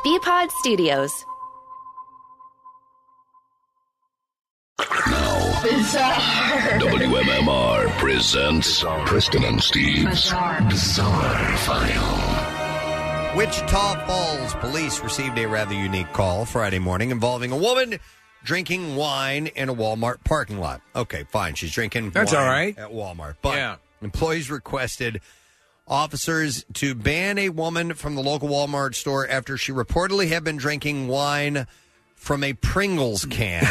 Bpod Studios. Bizarre. WMMR presents Preston and Steve's Bizarre File. Wichita Falls police received a rather unique call Friday morning involving a woman drinking wine in a Walmart parking lot. Okay, fine. She's drinking That's wine all right. at Walmart. But employees requested officers to ban a woman from the local Walmart store after she reportedly had been drinking wine from a Pringles can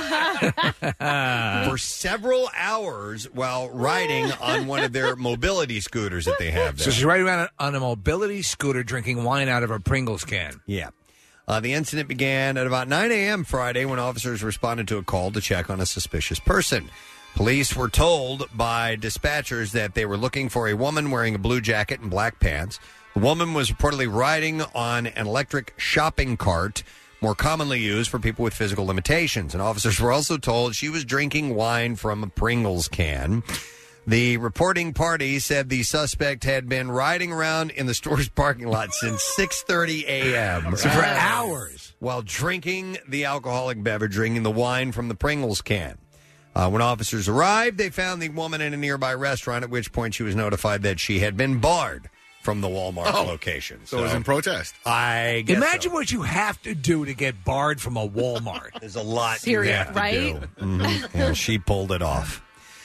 for several hours while riding on one of their mobility scooters that they have there. So she's riding around on a mobility scooter drinking wine out of a Pringles can. Yeah. The incident began at about 9 a.m. Friday when officers responded to a call to check on a suspicious person. Police were told by dispatchers that they were looking for a woman wearing a blue jacket and black pants. The woman was reportedly riding on an electric shopping cart, more commonly used for people with physical limitations. And officers were also told she was drinking wine from a Pringles can. The reporting party said the suspect had been riding around in the store's parking lot since 6:30 a.m. So for hours. While drinking the alcoholic beverage, drinking the wine from the Pringles can. When officers arrived, they found the woman in a nearby restaurant, at which point she was notified that she had been barred from the Walmart location. So it was in protest. I guess Imagine so. what you have to do to get barred from a Walmart. There's a lot Serious, you have to right? do. Mm-hmm. Yeah, she pulled it off.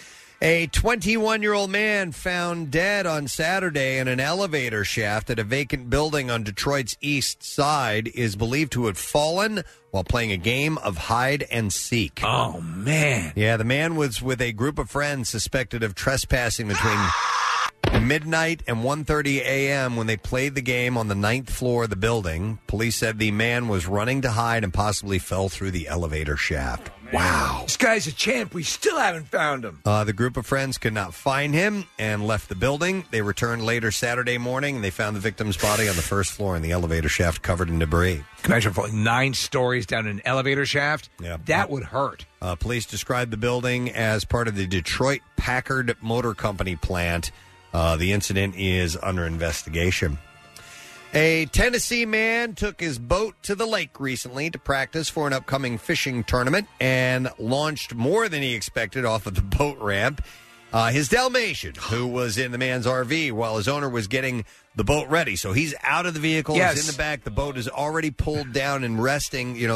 A 21-year-old man found dead on Saturday in an elevator shaft at a vacant building on Detroit's east side is believed to have fallen while playing a game of hide and seek. Oh, man. Yeah, the man was with a group of friends suspected of trespassing between midnight and 1:30 a.m. when they played the game on the 9th floor of the building. Police said the man was running to hide and possibly fell through the elevator shaft. Wow. This guy's a champ. We still haven't found him. The group of friends could not find him and left the building. They returned later Saturday morning, and they found the victim's body on the first floor in the elevator shaft covered in debris. Can you imagine falling 9 stories down an elevator shaft? Yeah. That would hurt. Police described the building as part of the Detroit Packard Motor Company plant. The incident is under investigation. A Tennessee man took his boat to the lake recently to practice for an upcoming fishing tournament and launched more than he expected off of the boat ramp. His Dalmatian, who was in the man's RV while his owner was getting the boat ready. So he's out of the vehicle, Yes. he's in the back, the boat is already pulled down and resting. You know,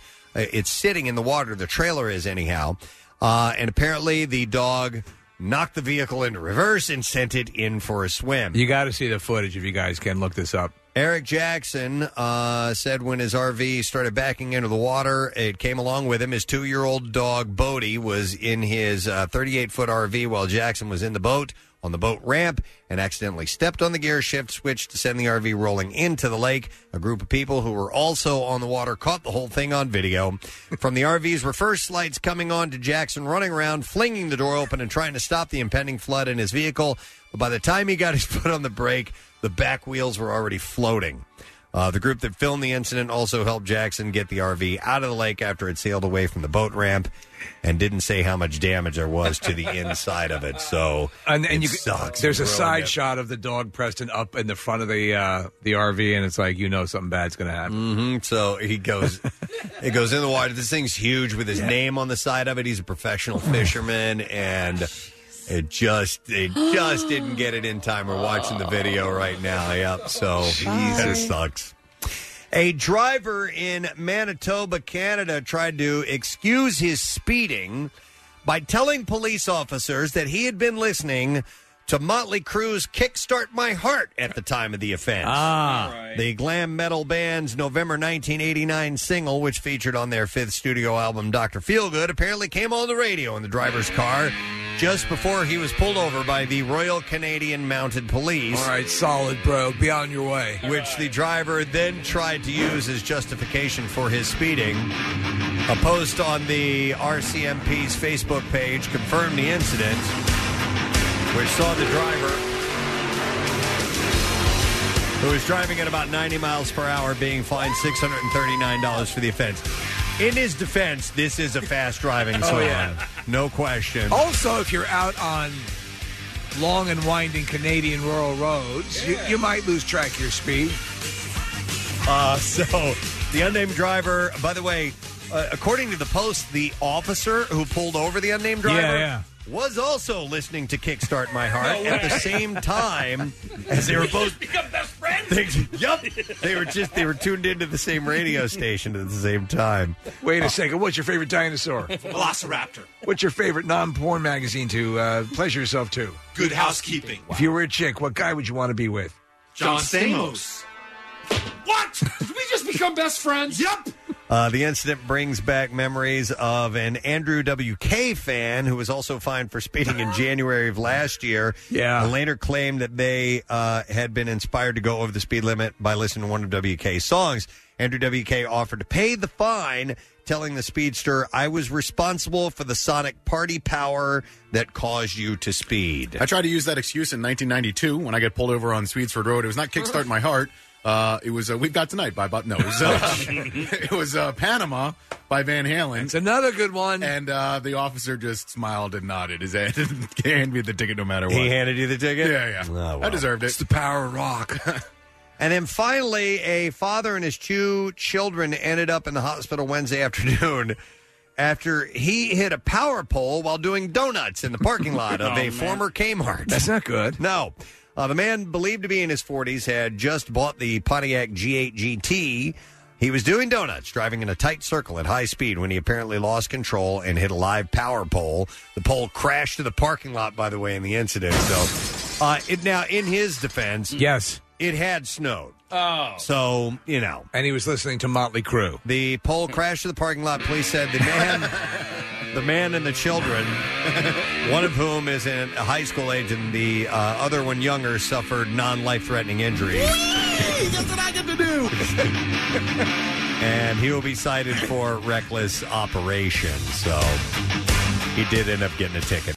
it's sitting in the water, the trailer is anyhow. And apparently the dog knocked the vehicle into reverse and sent it in for a swim. You got to see the footage if you guys can look this up. Eric Jackson said when his RV started backing into the water, it came along with him. His 2-year-old dog, Bodie, was in his 38-foot RV while Jackson was in the boat on the boat ramp and accidentally stepped on the gear shift switch to send the RV rolling into the lake. A group of people who were also on the water caught the whole thing on video. From the RV's reverse lights coming on to Jackson running around, flinging the door open and trying to stop the impending flood in his vehicle. But by the time he got his foot on the brake, the back wheels were already floating. The group that filmed the incident also helped Jackson get the RV out of the lake after it sailed away from the boat ramp and didn't say how much damage there was to the inside of it. So it sucks. There's a Ruined side it. shot of the dog, Preston, up in the front of the RV, and it's like, something bad's going to happen. Mm-hmm. So it goes in the water. This thing's huge with his name on the side of it. He's a professional fisherman, and it just didn't get it in time. We're watching the video right now. Yep. So that sucks. A driver in Manitoba, Canada, tried to excuse his speeding by telling police officers that he had been listening to Motley Crue's Kickstart My Heart at the time of the offense. The glam metal band's November 1989 single, which featured on their 5th studio album, Dr. Feelgood, apparently came on the radio in the driver's car just before he was pulled over by the Royal Canadian Mounted Police. All right, solid, bro. Be on your way. Which the driver then tried to use as justification for his speeding. A post on the RCMP's Facebook page confirmed the incident, which saw the driver, who was driving at about 90 miles per hour, being fined $639 for the offense. In his defense, this is a fast driving song. No question. Also, if you're out on long and winding Canadian rural roads, you might lose track of your speed. So the unnamed driver, by the way, according to the Post, the officer who pulled over the unnamed driver was also listening to Kickstart My Heart at the same time as they were both become best friends. They were tuned into the same radio station at the same time. Wait a second. What's your favorite dinosaur? Velociraptor. What's your favorite non-porn magazine to pleasure yourself to? Good Housekeeping. If you were a chick, what guy would you want to be with? John Stamos. What? Did we just become best friends? Yep. The incident brings back memories of an Andrew WK fan who was also fined for speeding in January of last year. Yeah. Later claimed that they had been inspired to go over the speed limit by listening to one of WK's songs. Andrew WK offered to pay the fine, telling the speedster, "I was responsible for the sonic party power that caused you to speed." I tried to use that excuse in 1992 when I got pulled over on Swedesford Road. It was not Kickstart My Heart. It was We've Got Tonight by Bob. No, it was Panama by Van Halen. It's another good one. And the officer just smiled and nodded his head and handed me the ticket no matter what. He handed you the ticket? Yeah. Oh, well. I deserved it. It's the power of rock. And then finally, a father and his 2 children ended up in the hospital Wednesday afternoon after he hit a power pole while doing donuts in the parking lot of a former Kmart. That's not good. No. The man, believed to be in his 40s, had just bought the Pontiac G8 GT. He was doing donuts, driving in a tight circle at high speed when he apparently lost control and hit a live power pole. The pole crashed to the parking lot, by the way, in the incident. So, now, in his defense, yes, it had snowed. Oh. So, you know. And he was listening to Motley Crue. The pole crashed to the parking lot. Police said the man and the children, one of whom is in a high school age and the other one younger, suffered non-life-threatening injuries. That's what I get to do. And he will be cited for reckless operation. So he did end up getting a ticket.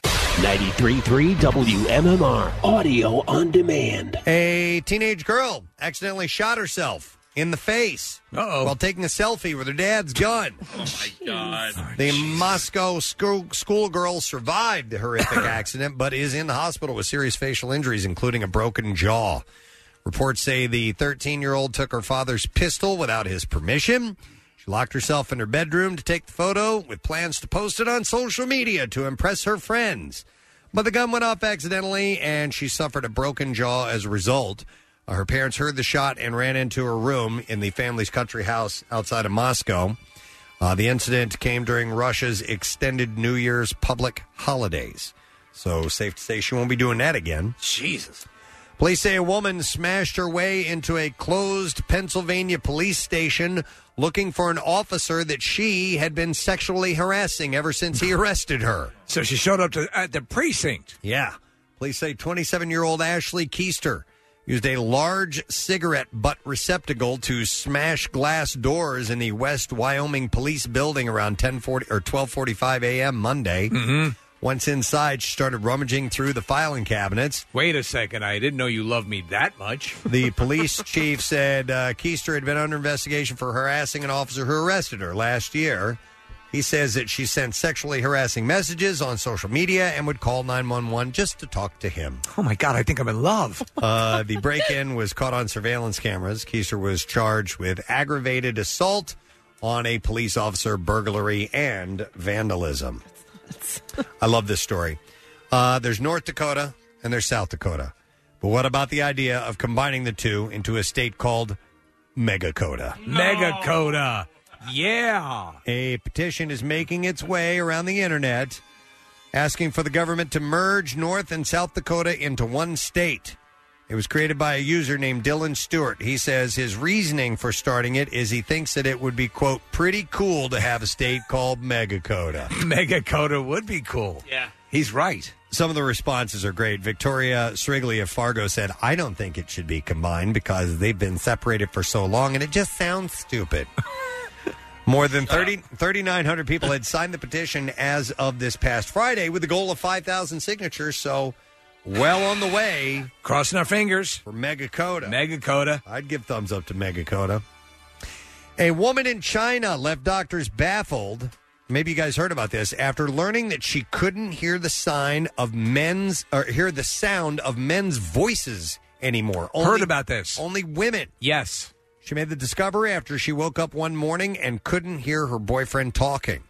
93.3 WMMR, audio on demand. A teenage girl accidentally shot herself in the face while taking a selfie with her dad's gun. Oh, my God. The Moscow schoolgirl survived the horrific accident, but is in the hospital with serious facial injuries, including a broken jaw. Reports say the 13-year-old took her father's pistol without his permission. She locked herself in her bedroom to take the photo with plans to post it on social media to impress her friends. But the gun went off accidentally, and she suffered a broken jaw as a result. Her parents heard the shot and ran into her room in the family's country house outside of Moscow. The incident came during Russia's extended New Year's public holidays. So safe to say she won't be doing that again. Jesus. Police say a woman smashed her way into a closed Pennsylvania police station looking for an officer that she had been sexually harassing ever since he arrested her. So she showed up at the precinct. Yeah. Police say 27-year-old Ashley Keister used a large cigarette butt receptacle to smash glass doors in the West Wyoming Police Building around 12:45 a.m. Monday. Mm-hmm. Once inside, she started rummaging through the filing cabinets. Wait a second. I didn't know you loved me that much. The police chief said Keister had been under investigation for harassing an officer who arrested her last year. He says that she sent sexually harassing messages on social media and would call 911 just to talk to him. Oh, my God. I think I'm in love. The break-in was caught on surveillance cameras. Keister was charged with aggravated assault on a police officer, burglary, and vandalism. I love this story. There's North Dakota and there's South Dakota. But what about the idea of combining the two into a state called Megakota? Megakota. Yeah. A petition is making its way around the internet asking for the government to merge North and South Dakota into one state. It was created by a user named Dylan Stewart. He says his reasoning for starting it is he thinks that it would be, quote, pretty cool to have a state called Megakota. Megakota would be cool. Yeah. He's right. Some of the responses are great. Victoria Srigley of Fargo said, I don't think it should be combined because they've been separated for so long and it just sounds stupid. More than 3,900 people had signed the petition as of this past Friday with the goal of 5,000 signatures, so well on the way. Crossing our fingers. For Megakota. Megakota. I'd give thumbs up to Megakota. A woman in China left doctors baffled. Maybe you guys heard about this. After learning that she couldn't hear the sound of men's voices anymore. Heard about this. Only women. Yes. She made the discovery after she woke up one morning and couldn't hear her boyfriend talking.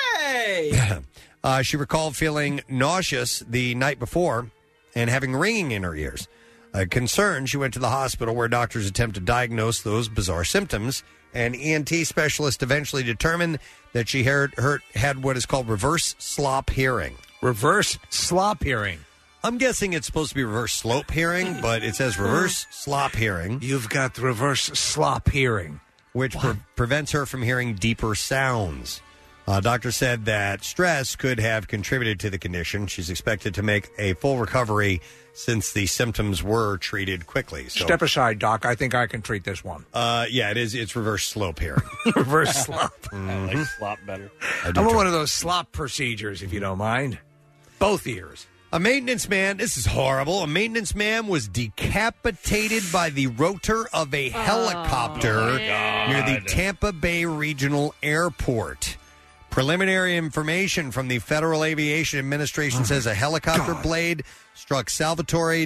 Hey! She recalled feeling nauseous the night before and having ringing in her ears. Concerned, she went to the hospital where doctors attempted to diagnose those bizarre symptoms. An ENT specialist eventually determined that she had what is called reverse slop hearing. Reverse slop hearing. I'm guessing it's supposed to be reverse slope hearing, but it says reverse slop hearing. You've got reverse slop hearing. Which prevents her from hearing deeper sounds. Doctor said that stress could have contributed to the condition. She's expected to make a full recovery since the symptoms were treated quickly. So, step aside, Doc. I think I can treat this one. Yeah, it is. It's reverse slope hearing. Reverse slop. I like slop better. I want one of those slop procedures, if you don't mind. Both ears. A maintenance man, this is horrible. A maintenance man was decapitated by the rotor of a helicopter near the Tampa Bay Regional Airport. Preliminary information from the Federal Aviation Administration says a helicopter blade struck Salvatore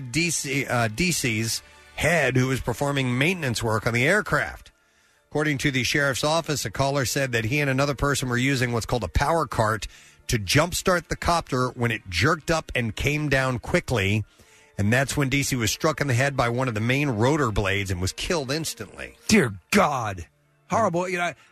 DC's head, who was performing maintenance work on the aircraft. According to the sheriff's office, a caller said that he and another person were using what's called a power cart to jumpstart the copter when it jerked up and came down quickly. And that's when DC was struck in the head by one of the main rotor blades and was killed instantly. Dear God. Horrible. You know,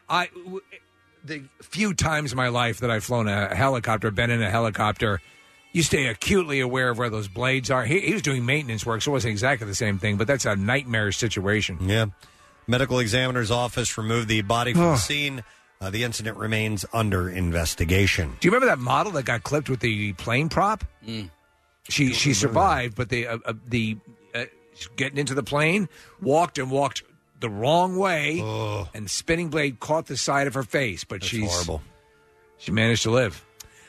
the few times in my life that I've flown a helicopter, been in a helicopter, you stay acutely aware of where those blades are. He was doing maintenance work, so it wasn't exactly the same thing, but that's a nightmare situation. Yeah. Medical examiner's office removed the body from the scene. The incident remains under investigation. Do you remember that model that got clipped with the plane prop? She survived, but the getting into the plane, walked the wrong way, and the spinning blade caught the side of her face. But she's horrible. She managed to live.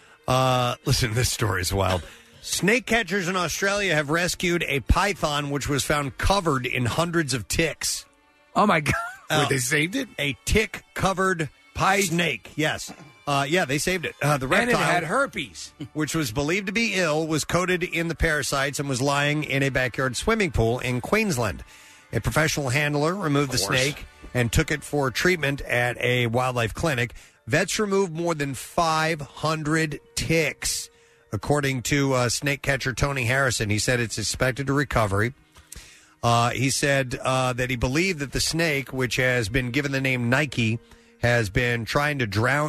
Listen, this story is wild. Snake catchers in Australia have rescued a python which was found covered in hundreds of ticks. Oh, my God. Wait, they saved it? A tick-covered snake, yes. Yeah, they saved it. The reptile, and it had herpes, which was believed to be ill, was coated in the parasites and was lying in a backyard swimming pool in Queensland. A professional handler removed the snake and took it for treatment at a wildlife clinic. Vets removed more than 500 ticks, according to snake catcher Tony Harrison. He said it's expected to recover. He said that he believed that the snake, which has been given the name Nike, had been trying to drown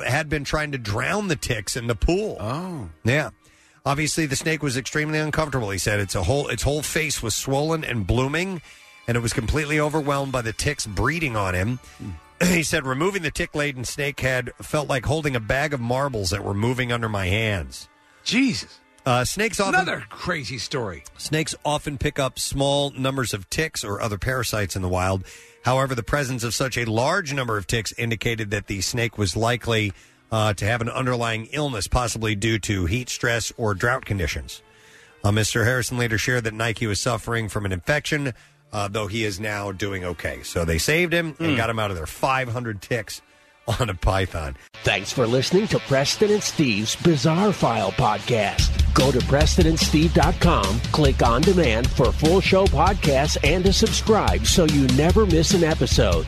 the ticks in the pool. Oh, yeah. Obviously, the snake was extremely uncomfortable. He said its whole face was swollen and blooming, and it was completely overwhelmed by the ticks breeding on him. He said removing the tick-laden snake felt like holding a bag of marbles that were moving under my hands. Jesus. Snakes often Another crazy story. Snakes often pick up small numbers of ticks or other parasites in the wild. However, the presence of such a large number of ticks indicated that the snake was likely to have an underlying illness, possibly due to heat stress or drought conditions. Mr. Harrison later shared that Nike was suffering from an infection, though he is now doing okay. So they saved him and got him out of there. 500 ticks on a python. Thanks for listening to Preston and Steve's Bizarre File podcast. Go to PrestonandSteve.com, click on demand for full show podcasts and to subscribe so you never miss an episode.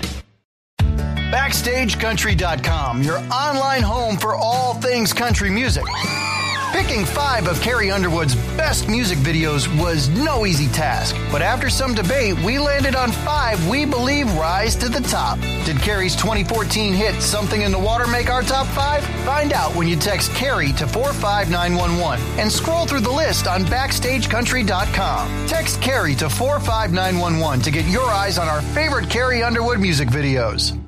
BackstageCountry.com, your online home for all things country music. Picking 5 of Carrie Underwood's best music videos was no easy task. But after some debate, we landed on 5 we believe rise to the top. Did Carrie's 2014 hit Something in the Water make our top 5? Find out when you text Carrie to 45911 and scroll through the list on BackstageCountry.com. Text Carrie to 45911 to get your eyes on our favorite Carrie Underwood music videos.